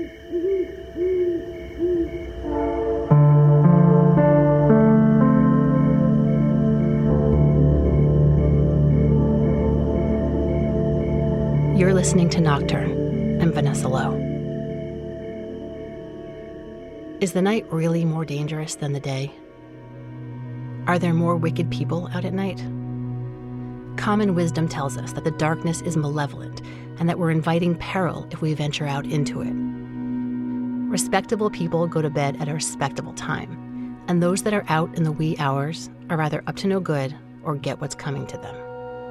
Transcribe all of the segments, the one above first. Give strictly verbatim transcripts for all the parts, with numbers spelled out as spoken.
You're listening to Nocturne. I'm Vanessa Lowe. Is the night really more dangerous than the day? Are there more wicked people out at night? Common wisdom tells us that the darkness is malevolent and that we're inviting peril if we venture out into it. Respectable people go to bed at a respectable time, and those that are out in the wee hours are either up to no good or get what's coming to them.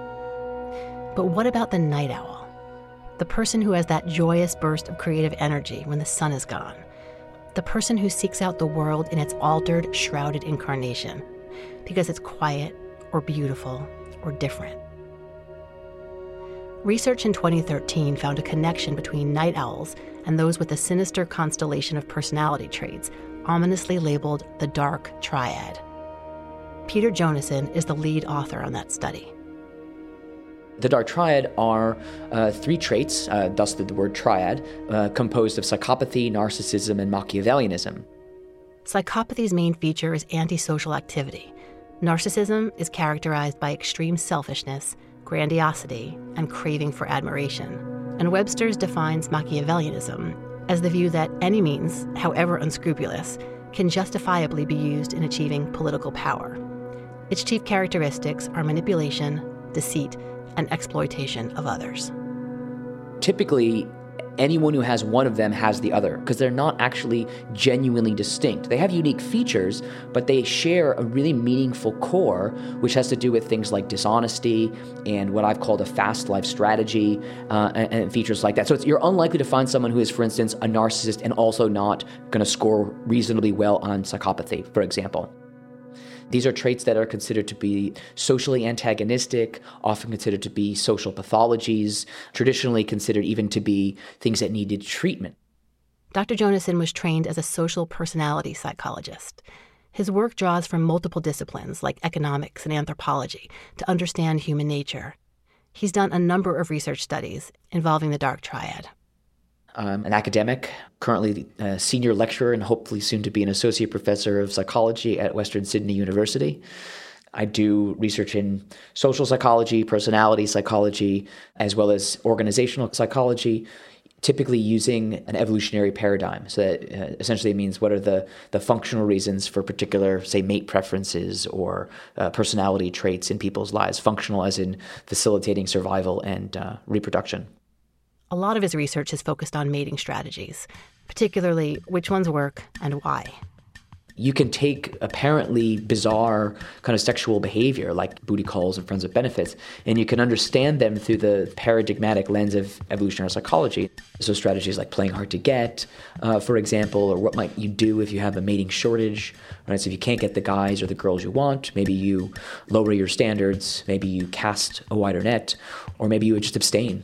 But what about the night owl? The person who has that joyous burst of creative energy when the sun is gone. The person who seeks out the world in its altered, shrouded incarnation because it's quiet or beautiful or different. Research in twenty thirteen found a connection between night owls and those with a sinister constellation of personality traits, ominously labeled the Dark Triad. Peter Jonassen is the lead author on that study. The Dark Triad are uh, three traits, uh, thus the word triad, uh, composed of psychopathy, narcissism, and Machiavellianism. Psychopathy's main feature is antisocial activity. Narcissism is characterized by extreme selfishness, grandiosity, and craving for admiration. And Webster's defines Machiavellianism as the view that any means, however unscrupulous, can justifiably be used in achieving political power. Its chief characteristics are manipulation, deceit, and exploitation of others. Typically, anyone who has one of them has the other, because they're not actually genuinely distinct. They have unique features, but they share a really meaningful core, which has to do with things like dishonesty and what I've called a fast life strategy, uh, and, and features like that. So it's, you're unlikely to find someone who is, for instance, a narcissist and also not going to score reasonably well on psychopathy, for example. These are traits that are considered to be socially antagonistic, often considered to be social pathologies, traditionally considered even to be things that needed treatment. Doctor Jonassen was trained as a social personality psychologist. His work draws from multiple disciplines like economics and anthropology to understand human nature. He's done a number of research studies involving the Dark Triad. I'm an academic, currently a senior lecturer and hopefully soon to be an associate professor of psychology at Western Sydney University. I do research in social psychology, personality psychology, as well as organizational psychology, typically using an evolutionary paradigm. So that uh, essentially means what are the, the functional reasons for particular, say, mate preferences or uh, personality traits in people's lives, functional as in facilitating survival and uh, reproduction. A lot of his research is focused on mating strategies, particularly which ones work and why. You can take apparently bizarre kind of sexual behavior like booty calls and friends with benefits, and you can understand them through the paradigmatic lens of evolutionary psychology. So strategies like playing hard to get, uh, for example, or what might you do if you have a mating shortage, right? So if you can't get the guys or the girls you want, maybe you lower your standards, maybe you cast a wider net, or maybe you would just abstain.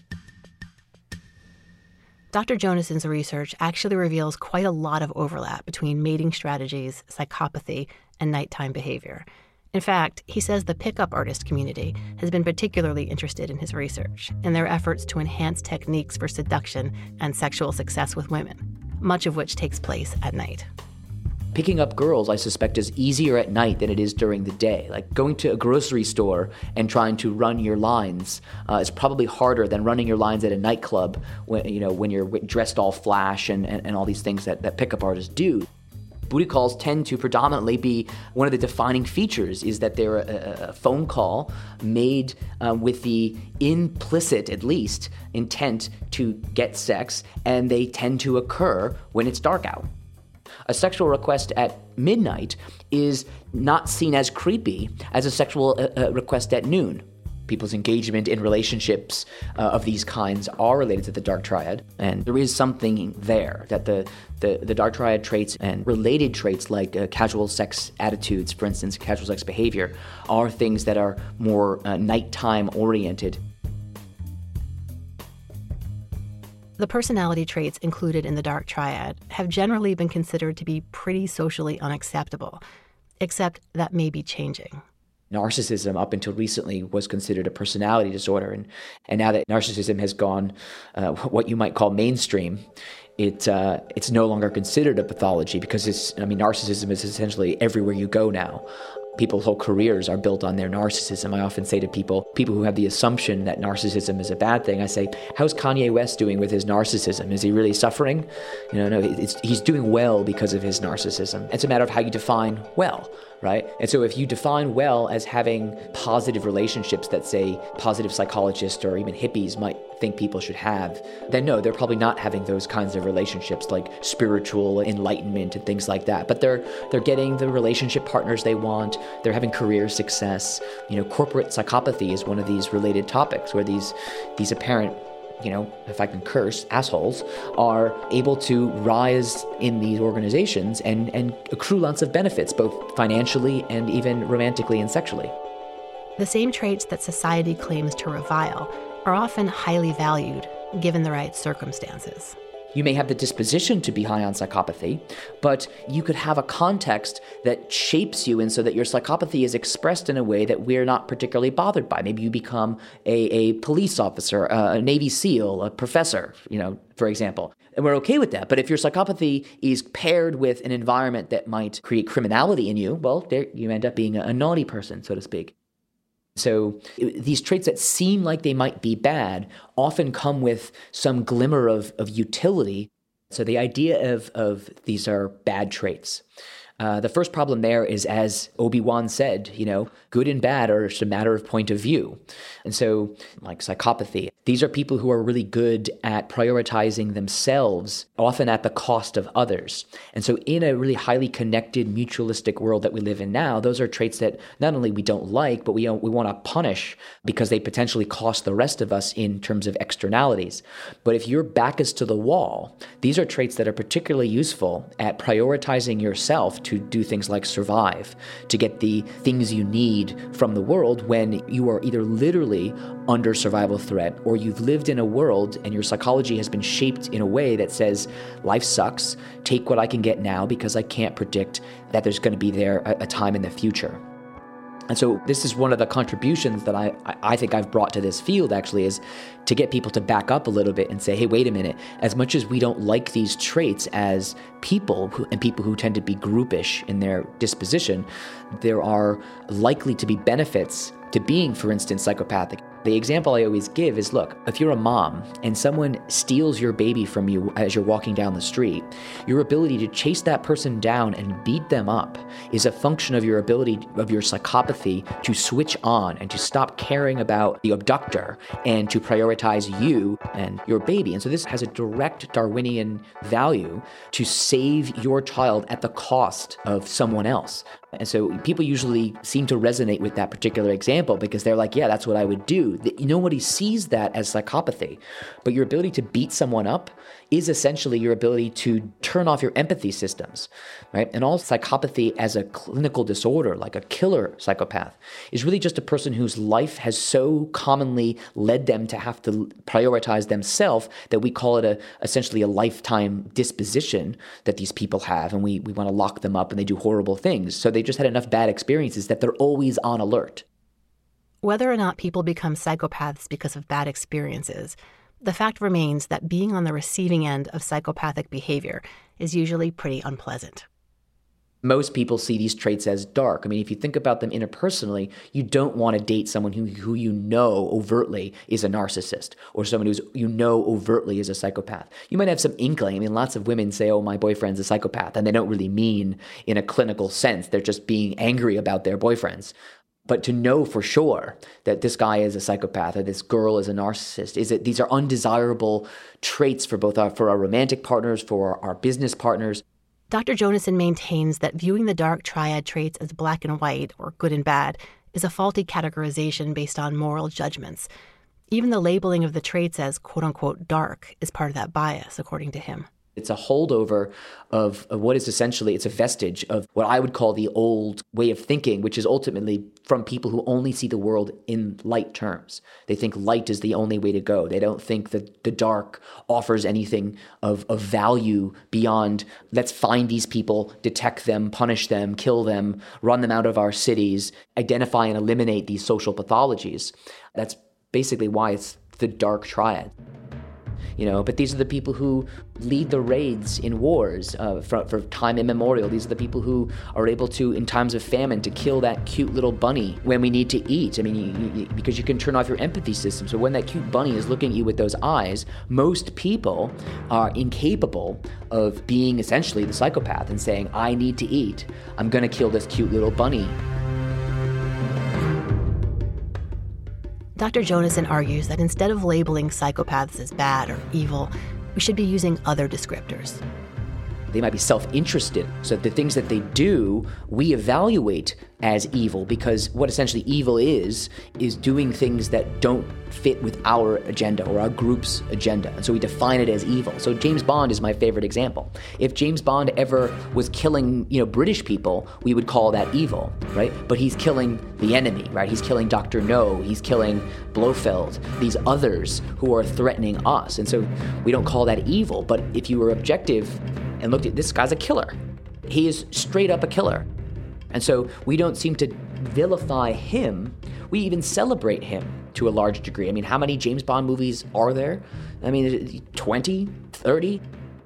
Doctor Jonassen's research actually reveals quite a lot of overlap between mating strategies, psychopathy, and nighttime behavior. In fact, he says the pickup artist community has been particularly interested in his research in their efforts to enhance techniques for seduction and sexual success with women, much of which takes place at night. Picking up girls, I suspect, is easier at night than it is during the day. Like going to a grocery store and trying to run your lines uh, is probably harder than running your lines at a nightclub when, you know, when you're dressed all flash and, and, and all these things that, that pickup artists do. Booty calls tend to predominantly be one of the defining features is that they're a, a phone call made uh, with the implicit, at least, intent to get sex, and they tend to occur when it's dark out. A sexual request at midnight is not seen as creepy as a sexual uh, request at noon. People's engagement in relationships uh, of these kinds are related to the Dark Triad, and there is something there that the, the, the Dark Triad traits and related traits like uh, casual sex attitudes, for instance, casual sex behavior, are things that are more uh, nighttime oriented. The personality traits included in the Dark Triad have generally been considered to be pretty socially unacceptable, except that may be changing. Narcissism, up until recently, was considered a personality disorder. And, and now that narcissism has gone uh, what you might call mainstream, it uh, it's no longer considered a pathology because it's, I mean, narcissism is essentially everywhere you go now. People's whole careers are built on their narcissism. I often say to people, people who have the assumption that narcissism is a bad thing, I say, how's Kanye West doing with his narcissism? Is he really suffering? You know, no, it's, he's doing well because of his narcissism. It's a matter of how you define well, right? And so if you define well as having positive relationships that, say, positive psychologists or even hippies might think people should have, then no, they're probably not having those kinds of relationships like spiritual enlightenment and things like that. But they're they're getting the relationship partners they want. They're having career success. You know, corporate psychopathy is one of these related topics where these these apparent, you know, if I can curse, assholes are able to rise in these organizations and, and accrue lots of benefits, both financially and even romantically and sexually. The same traits that society claims to revile are often highly valued, given the right circumstances. You may have the disposition to be high on psychopathy, but you could have a context that shapes you, and so that your psychopathy is expressed in a way that we're not particularly bothered by. Maybe you become a, a police officer, a Navy SEAL, a professor, you know, for example. And we're okay with that. But if your psychopathy is paired with an environment that might create criminality in you, well, there you end up being a, a naughty person, so to speak. So these traits that seem like they might be bad often come with some glimmer of, of utility. So the idea of, of these are bad traits. Uh, the first problem there is, as Obi-Wan said, you know, good and bad are just a matter of point of view. And so, like psychopathy, these are people who are really good at prioritizing themselves, often at the cost of others. And so in a really highly connected, mutualistic world that we live in now, those are traits that not only we don't like, but we, we want to punish because they potentially cost the rest of us in terms of externalities. But if your back is to the wall, these are traits that are particularly useful at prioritizing yourself to do things like survive, to get the things you need from the world when you are either literally under survival threat or you've lived in a world and your psychology has been shaped in a way that says, life sucks, take what I can get now because I can't predict that there's going to be there a, a time in the future. And so this is one of the contributions that I, I think I've brought to this field, actually, is to get people to back up a little bit and say, hey, wait a minute, as much as we don't like these traits as people who, and people who tend to be groupish in their disposition, there are likely to be benefits to being, for instance, psychopathic. The example I always give is, look, if you're a mom and someone steals your baby from you as you're walking down the street, your ability to chase that person down and beat them up is a function of your ability of your psychopathy to switch on and to stop caring about the abductor and to prioritize you and your baby. And so this has a direct Darwinian value to save your child at the cost of someone else. And so people usually seem to resonate with that particular example because they're like, yeah, that's what I would do. Nobody sees that as psychopathy, but your ability to beat someone up is essentially your ability to turn off your empathy systems, right? And all psychopathy as a clinical disorder, like a killer psychopath, is really just a person whose life has so commonly led them to have to prioritize themselves that we call it a essentially a lifetime disposition that these people have, and we, we want to lock them up and they do horrible things. So they just had enough bad experiences that they're always on alert. Whether or not people become psychopaths because of bad experiences, the fact remains that being on the receiving end of psychopathic behavior is usually pretty unpleasant. Most people see these traits as dark. I mean, if you think about them interpersonally, you don't want to date someone who, who you know overtly is a narcissist or someone who's you know overtly is a psychopath. You might have some inkling. I mean, lots of women say, oh, my boyfriend's a psychopath, and they don't really mean in a clinical sense. They're just being angry about their boyfriends. But to know for sure that this guy is a psychopath or this girl is a narcissist, is that these are undesirable traits for both our, for our romantic partners, for our business partners. Doctor Jonassen maintains that viewing the dark triad traits as black and white or good and bad is a faulty categorization based on moral judgments. Even the labeling of the traits as quote-unquote dark is part of that bias, according to him. It's a holdover of, of what is essentially, it's a vestige of what I would call the old way of thinking, which is ultimately from people who only see the world in light terms. They think light is the only way to go. They don't think that the dark offers anything of, of value beyond, let's find these people, detect them, punish them, kill them, run them out of our cities, identify and eliminate these social pathologies. That's basically why it's the dark triad. You know, but these are the people who lead the raids in wars uh, for, for time immemorial. These are the people who are able to, in times of famine, to kill that cute little bunny when we need to eat. I mean, you, you, because you can turn off your empathy system. So when that cute bunny is looking at you with those eyes, most people are incapable of being essentially the psychopath and saying, I need to eat. I'm going to kill this cute little bunny. Doctor Jonassen argues that instead of labeling psychopaths as bad or evil, we should be using other descriptors. They might be self-interested, so the things that they do, we evaluate as evil, because what essentially evil is, is doing things that don't fit with our agenda or our group's agenda. And so we define it as evil. So James Bond is my favorite example. If James Bond ever was killing, you know, British people, we would call that evil, right? But he's killing the enemy, right? He's killing Doctor No, he's killing Blofeld, these others who are threatening us. And so we don't call that evil. But if you were objective and looked at this guy's a killer, he is straight up a killer. And so we don't seem to vilify him. We even celebrate him to a large degree. I mean, how many James Bond movies are there? I mean, twenty, thirty?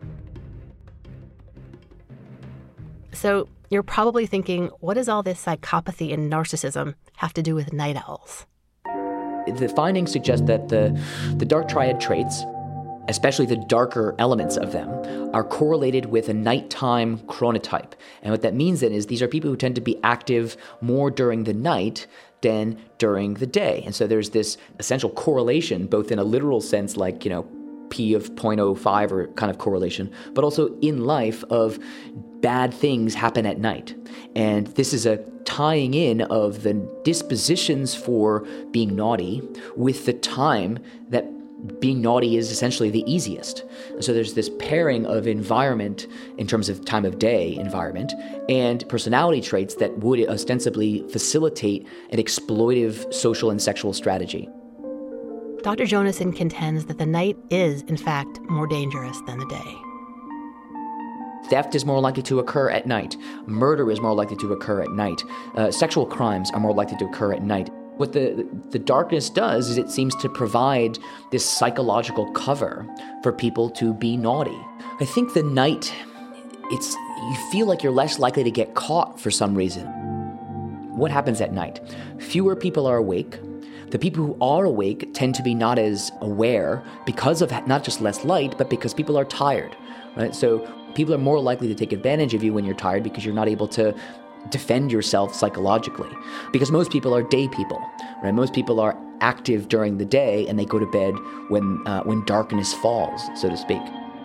So you're probably thinking, what does all this psychopathy and narcissism have to do with night owls? The findings suggest that the, the dark triad traits, especially the darker elements of them, are correlated with a nighttime chronotype. And what that means then is these are people who tend to be active more during the night than during the day. And so there's this essential correlation, both in a literal sense, like, you know, P of zero point zero five or kind of correlation, but also in life of bad things happen at night. And this is a tying in of the dispositions for being naughty with the time that being naughty is essentially the easiest. And so there's this pairing of environment in terms of time of day environment and personality traits that would ostensibly facilitate an exploitive social and sexual strategy. Doctor Jonassen contends that the night is, in fact, more dangerous than the day. Theft is more likely to occur at night. Murder is more likely to occur at night. Uh, sexual crimes are more likely to occur at night. What the, the darkness does is it seems to provide this psychological cover for people to be naughty. I think the night, it's you feel like you're less likely to get caught for some reason. What happens at night? Fewer people are awake. The people who are awake tend to be not as aware because of not just less light, but because people are tired, right? So people are more likely to take advantage of you when you're tired because you're not able to defend yourself psychologically, because most people are day people, right? Most people are active during the day and they go to bed when uh, when darkness falls, so to speak.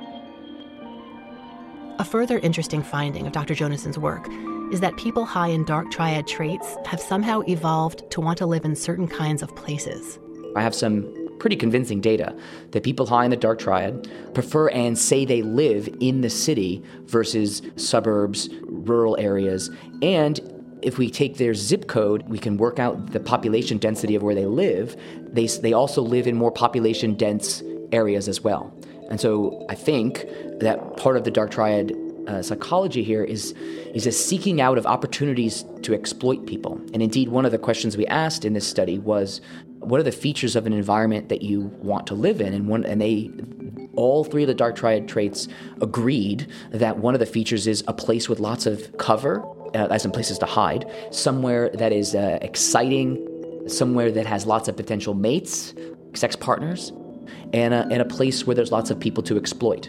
A further interesting finding of Doctor Jonassen's work is that people high in dark triad traits have somehow evolved to want to live in certain kinds of places. I have some pretty convincing data that people high in the dark triad prefer and say they live in the city versus suburbs, rural areas. And if we take their zip code, we can work out the population density of where they live. They, they also live in more population dense areas as well. And so I think that part of the dark triad uh, psychology here is, is a seeking out of opportunities to exploit people. And indeed, one of the questions we asked in this study was, what are the features of an environment that you want to live in? And one, and they, all three of the dark triad traits agreed that one of the features is a place with lots of cover, uh, as in places to hide, somewhere that is uh, exciting, somewhere that has lots of potential mates, sex partners, and a, and a place where there's lots of people to exploit.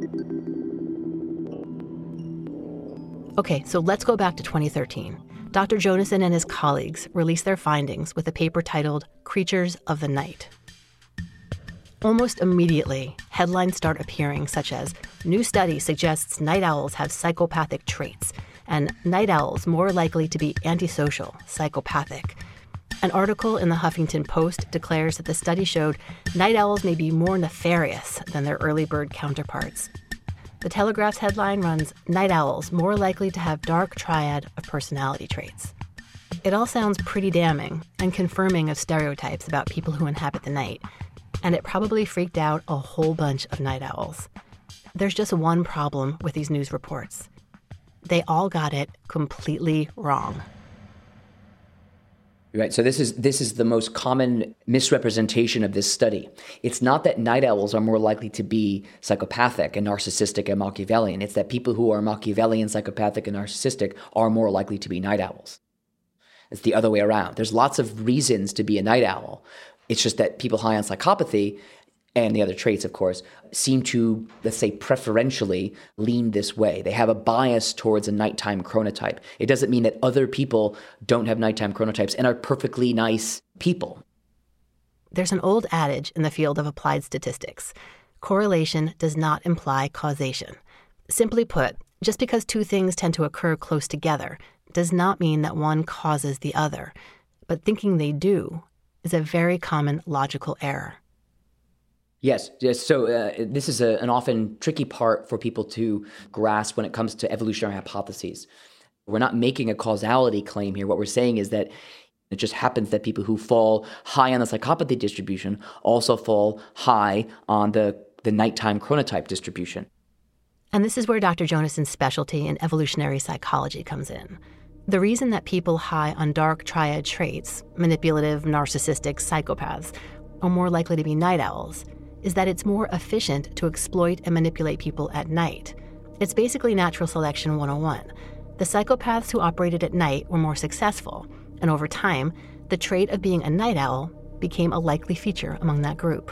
Okay, so let's go back to twenty thirteen. Doctor Jonassen and his colleagues released their findings with a paper titled Creatures of the Night. Almost immediately, headlines start appearing such as, new study suggests night owls have psychopathic traits, and night owls more likely to be antisocial, psychopathic. An article in the Huffington Post declares that the study showed night owls may be more nefarious than their early bird counterparts. The Telegraph's headline runs, "Night owls more likely to have dark triad of personality traits." It all sounds pretty damning and confirming of stereotypes about people who inhabit the night, and it probably freaked out a whole bunch of night owls. There's just one problem with these news reports. They all got it completely wrong. Right. So this is this is the most common misrepresentation of this study. It's not that night owls are more likely to be psychopathic and narcissistic and Machiavellian. It's that people who are Machiavellian, psychopathic, and narcissistic are more likely to be night owls. It's the other way around. There's lots of reasons to be a night owl. It's just that people high on psychopathy, and the other traits, of course, seem to, let's say, preferentially lean this way. They have a bias towards a nighttime chronotype. It doesn't mean that other people don't have nighttime chronotypes and are perfectly nice people. There's an old adage in the field of applied statistics. Correlation does not imply causation. Simply put, just because two things tend to occur close together does not mean that one causes the other. But thinking they do is a very common logical error. Yes, yes. So uh, this is a, an often tricky part for people to grasp when it comes to evolutionary hypotheses. We're not making a causality claim here. What we're saying is that it just happens that people who fall high on the psychopathy distribution also fall high on the, the nighttime chronotype distribution. And this is where Doctor Jonassen's specialty in evolutionary psychology comes in. The reason that people high on dark triad traits, manipulative, narcissistic psychopaths, are more likely to be night owls is that it's more efficient to exploit and manipulate people at night. It's basically natural selection one oh one. The psychopaths who operated at night were more successful, and over time, the trait of being a night owl became a likely feature among that group.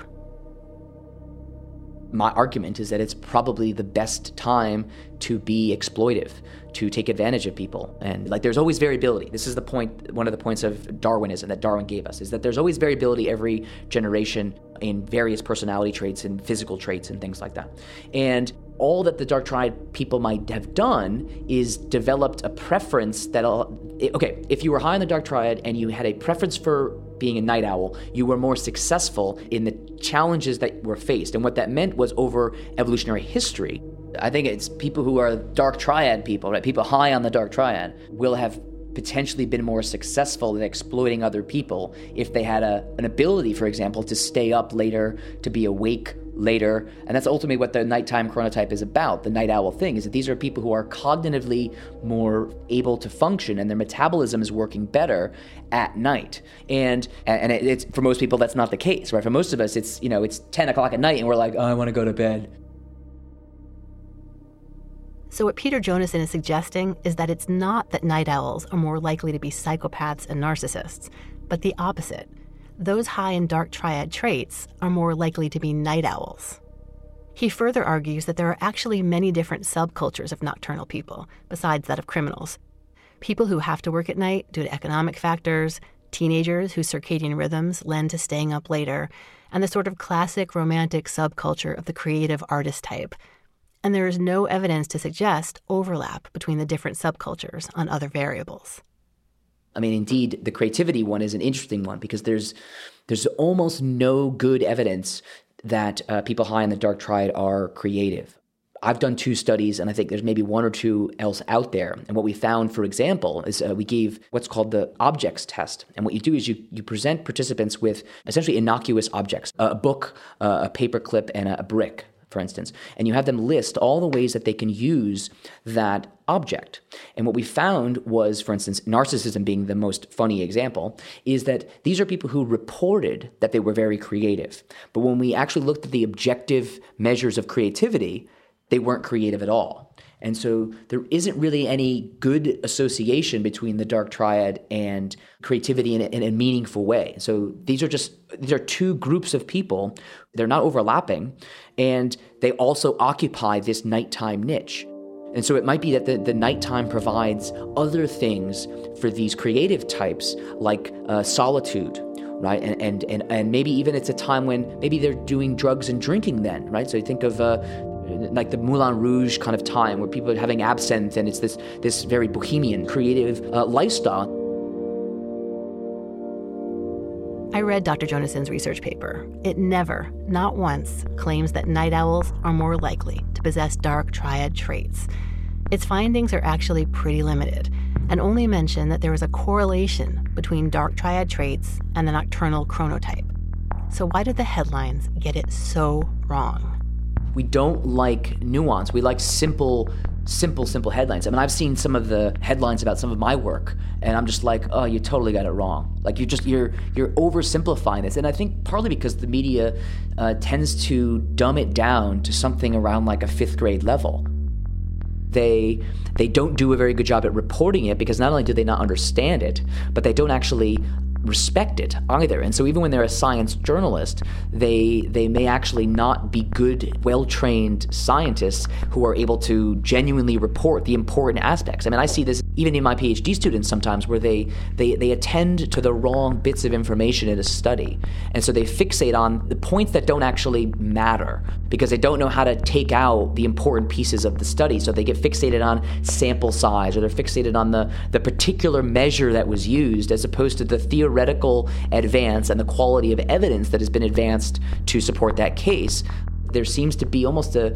My argument is that it's probably the best time to be exploitive, to take advantage of people. And like there's always variability. This is the point, one of the points of Darwinism that Darwin gave us, is that there's always variability every generation in various personality traits and physical traits and things like that. And all that the dark triad people might have done is developed a preference that, okay, if you were high in the dark triad and you had a preference for being a night owl, you were more successful in the challenges that were faced. And what that meant was over evolutionary history, I think it's people who are dark triad people, right? People high on the dark triad will have potentially been more successful in exploiting other people if they had a, an ability, for example, to stay up later, to be awake later. And that's ultimately what the nighttime chronotype is about. The night owl thing is that these are people who are cognitively more able to function and their metabolism is working better at night. And and it's for most people, that's not the case, right? For most of us, it's, you know, it's ten o'clock at night and we're like, oh, I want to go to bed. So what Peter Jonassen is suggesting is that it's not that night owls are more likely to be psychopaths and narcissists, but the opposite. Those high in dark triad traits are more likely to be night owls. He further argues that there are actually many different subcultures of nocturnal people, besides that of criminals. People who have to work at night due to economic factors, teenagers whose circadian rhythms lend to staying up later, and the sort of classic romantic subculture of the creative artist type. And there is no evidence to suggest overlap between the different subcultures on other variables. I mean, indeed, the creativity one is an interesting one because there's there's almost no good evidence that uh, people high in the dark triad are creative. I've done two studies, and I think there's maybe one or two else out there. And what we found, for example, is uh, we gave what's called the objects test. And what you do is you you present participants with essentially innocuous objects, a book, uh, a paper clip, and a, a brick, for instance, and you have them list all the ways that they can use that object. And what we found was, for instance, narcissism being the most funny example, is that these are people who reported that they were very creative. But when we actually looked at the objective measures of creativity, they weren't creative at all. And so there isn't really any good association between the dark triad and creativity in a, in a meaningful way. So these are just, these are two groups of people. They're not overlapping, and they also occupy this nighttime niche. And so it might be that the, the nighttime provides other things for these creative types, like uh, solitude, right? And, and and and maybe even it's a time when maybe they're doing drugs and drinking then, right? So you think of uh, like the Moulin Rouge kind of time where people are having absinthe and it's this this very bohemian, creative uh, lifestyle. I read Doctor Jonassen's research paper. It never, not once, claims that night owls are more likely to possess dark triad traits. Its findings are actually pretty limited and only mention that there is a correlation between dark triad traits and the nocturnal chronotype. So why did the headlines get it so wrong? We don't like nuance. We like simple, simple, simple headlines. I mean, I've seen some of the headlines about some of my work, and I'm just like, oh, you totally got it wrong. Like you just you're you're oversimplifying this, and I think partly because the media uh, tends to dumb it down to something around like a fifth grade level. They they don't do a very good job at reporting it because not only do they not understand it, but they don't actually respect it either. And so even when they're a science journalist, they they may actually not be good, well-trained scientists who are able to genuinely report the important aspects. I mean, I see this even in my PhD students sometimes where they they they attend to the wrong bits of information in a study. And so they fixate on the points that don't actually matter because they don't know how to take out the important pieces of the study. So they get fixated on sample size, or they're fixated on the, the particular measure that was used as opposed to the theoretical advance and the quality of evidence that has been advanced to support that case. There seems to be almost a,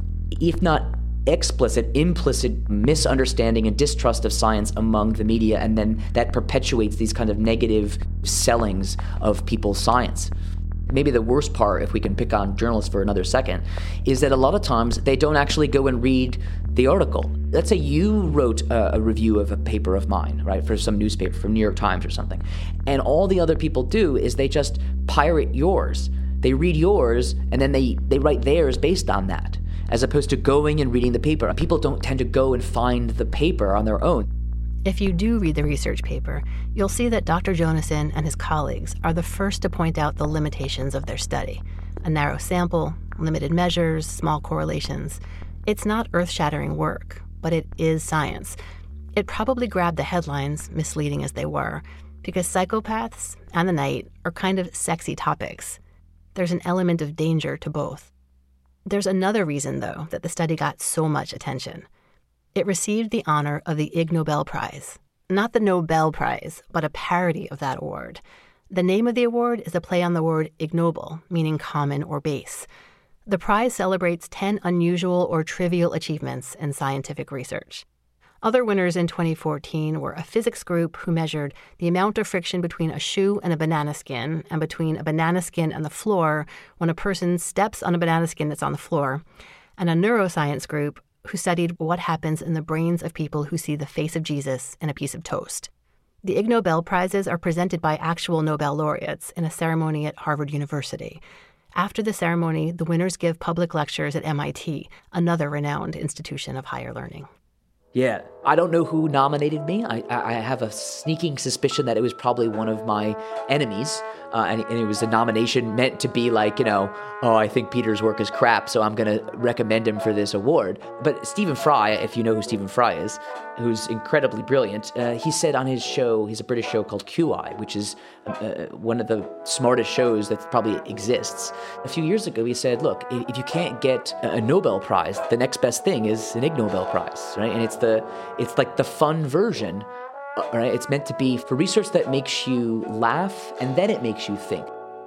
if not explicit, implicit misunderstanding and distrust of science among the media, and then that perpetuates these kind of negative sellings of people's science. Maybe the worst part, if we can pick on journalists for another second, is that a lot of times they don't actually go and read the article. Let's say you wrote a, a review of a paper of mine, right, for some newspaper, from New York Times or something, and all the other people do is they just pirate yours. They read yours, and then they, they write theirs based on that, as opposed to going and reading the paper. People don't tend to go and find the paper on their own. If you do read the research paper, you'll see that Doctor Jonassen and his colleagues are the first to point out the limitations of their study. A narrow sample, limited measures, small correlations. It's not earth-shattering work, but it is science. It probably grabbed the headlines, misleading as they were, because psychopaths and the night are kind of sexy topics. There's an element of danger to both. There's another reason, though, that the study got so much attention. It received the honor of the Ig Nobel Prize. Not the Nobel Prize, but a parody of that award. The name of the award is a play on the word ignoble, meaning common or base. The prize celebrates ten unusual or trivial achievements in scientific research. Other winners in twenty fourteen were a physics group who measured the amount of friction between a shoe and a banana skin and between a banana skin and the floor when a person steps on a banana skin that's on the floor, and a neuroscience group who studied what happens in the brains of people who see the face of Jesus in a piece of toast. The Ig Nobel Prizes are presented by actual Nobel laureates in a ceremony at Harvard University. After the ceremony, the winners give public lectures at M I T, another renowned institution of higher learning. Yeah, I don't know who nominated me. I, I have a sneaking suspicion that it was probably one of my enemies, uh, and, and it was a nomination meant to be like, you know, oh, I think Peter's work is crap, so I'm going to recommend him for this award. But Stephen Fry, if you know who Stephen Fry is, who's incredibly brilliant, uh, he said on his show, he's a British show called Q I, which is uh, one of the smartest shows that probably exists. A few years ago, he said, look, if you can't get a Nobel Prize, the next best thing is an Ig Nobel Prize, right? And it's the it's like the fun version, right? It's meant to be for research that makes you laugh and then it makes you think.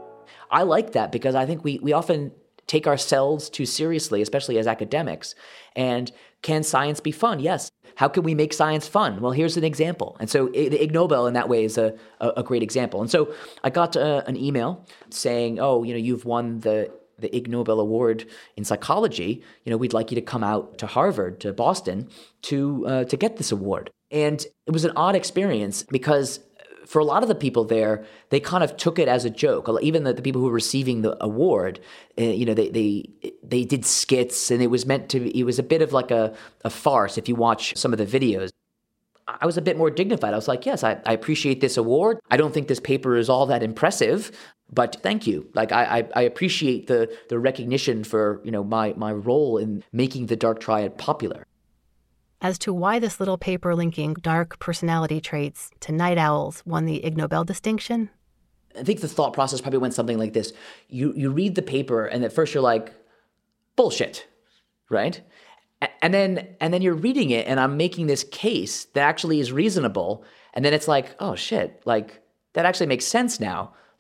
I like that because I think we we often take ourselves too seriously, especially as academics. And can science be fun? Yes. How can we make science fun? Well, here's an example. And so the Ig Nobel in that way is a, a, a great example. And so I got uh, an email saying, oh, you know, you've won the the Ig Nobel Award in psychology. You know, we'd like you to come out to Harvard, to Boston, to uh, to get this award. And it was an odd experience because for a lot of the people there, they kind of took it as a joke. Even the, the people who were receiving the award, uh, you know, they they they did skits, and it was meant to. It was a bit of like a, a farce. If you watch some of the videos, I was a bit more dignified. I was like, yes, I, I appreciate this award. I don't think this paper is all that impressive, but thank you. Like I, I, I appreciate the the recognition for, you know, my my role in making the dark triad popular. As to why this little paper linking dark personality traits to night owls won the Ig Nobel distinction? I think the thought process probably went something like this. You you read the paper and at first you're like, bullshit, right? And then and then you're reading it and I'm making this case that actually is reasonable. And then it's like, oh shit, like that actually makes sense now.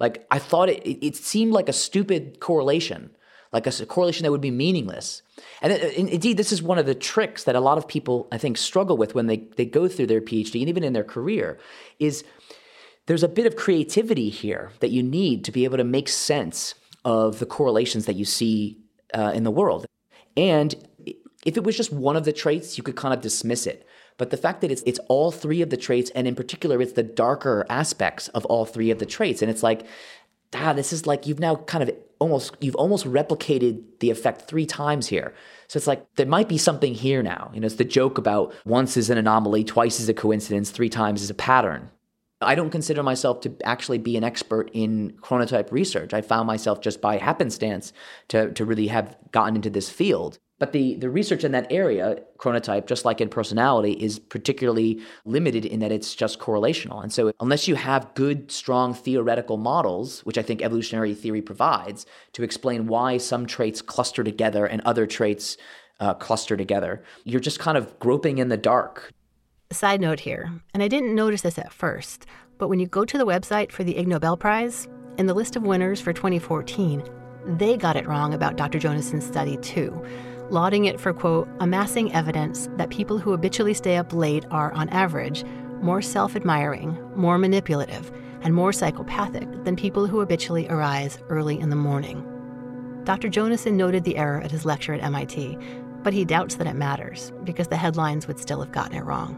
Like, I thought it, it, it seemed like a stupid correlation, like a, a correlation that would be meaningless. And, it, and indeed, this is one of the tricks that a lot of people, I think, struggle with when they, they go through their PhD and even in their career, is there's a bit of creativity here that you need to be able to make sense of the correlations that you see uh, in the world. And if it was just one of the traits, you could kind of dismiss it. But the fact that it's it's all three of the traits, and in particular, it's the darker aspects of all three of the traits. And it's like, ah, this is like you've now kind of almost, you've almost replicated the effect three times here. So it's like, there might be something here now. You know, it's the joke about once is an anomaly, twice is a coincidence, three times is a pattern. I don't consider myself to actually be an expert in chronotype research. I found myself just by happenstance to, to really have gotten into this field. But the, the research in that area, chronotype, just like in personality, is particularly limited in that it's just correlational. And so unless you have good, strong theoretical models, which I think evolutionary theory provides, to explain why some traits cluster together and other traits uh, cluster together, you're just kind of groping in the dark. Side note here, and I didn't notice this at first, but when you go to the website for the Ig Nobel Prize, in the list of winners for twenty fourteen, they got it wrong about Doctor Jonassen's study too, lauding it for, quote, amassing evidence that people who habitually stay up late are, on average, more self-admiring, more manipulative, and more psychopathic than people who habitually arise early in the morning. Doctor Jonassen noted the error at his lecture at M I T, but he doubts that it matters because the headlines would still have gotten it wrong.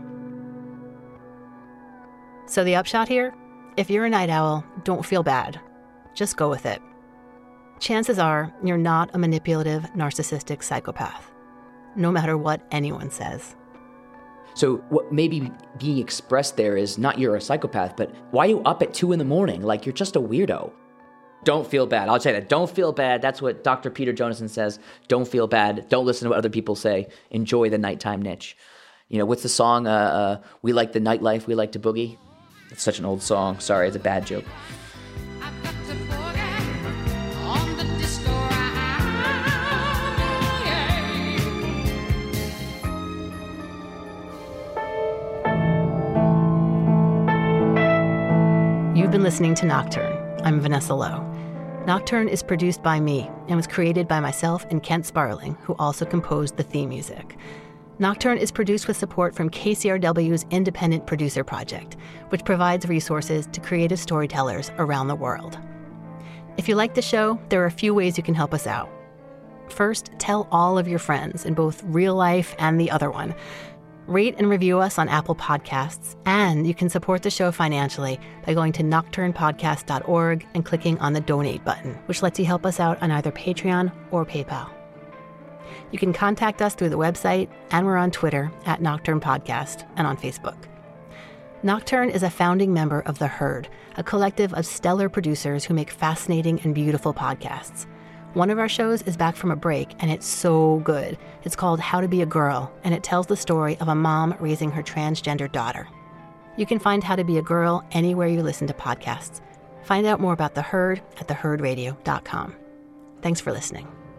So the upshot here? If you're a night owl, don't feel bad. Just go with it. Chances are you're not a manipulative, narcissistic psychopath, no matter what anyone says. So what may be being expressed there is not you're a psychopath, but why are you up at two in the morning? Like, you're just a weirdo. Don't feel bad. I'll say that. Don't feel bad. That's what Doctor Peter Jonassen says. Don't feel bad. Don't listen to what other people say. Enjoy the nighttime niche. You know, what's the song? Uh, uh, we like the nightlife. We like to boogie. It's such an old song. Sorry, it's a bad joke. You've been listening to Nocturne. I'm Vanessa Lowe. Nocturne is produced by me and was created by myself and Kent Sparling, who also composed the theme music. Nocturne is produced with support from K C R W's Independent Producer Project, which provides resources to creative storytellers around the world. If you like the show, there are a few ways you can help us out. First, tell all of your friends in both real life and the other one. Rate and review us on Apple Podcasts, and you can support the show financially by going to nocturne podcast dot org and clicking on the donate button, which lets you help us out on either Patreon or PayPal. You can contact us through the website, and we're on Twitter at Nocturne Podcast and on Facebook. Nocturne is a founding member of The Herd, a collective of stellar producers who make fascinating and beautiful podcasts. One of our shows is back from a break, and it's so good. It's called How to Be a Girl, and it tells the story of a mom raising her transgender daughter. You can find How to Be a Girl anywhere you listen to podcasts. Find out more about The Herd at the herd radio dot com. Thanks for listening.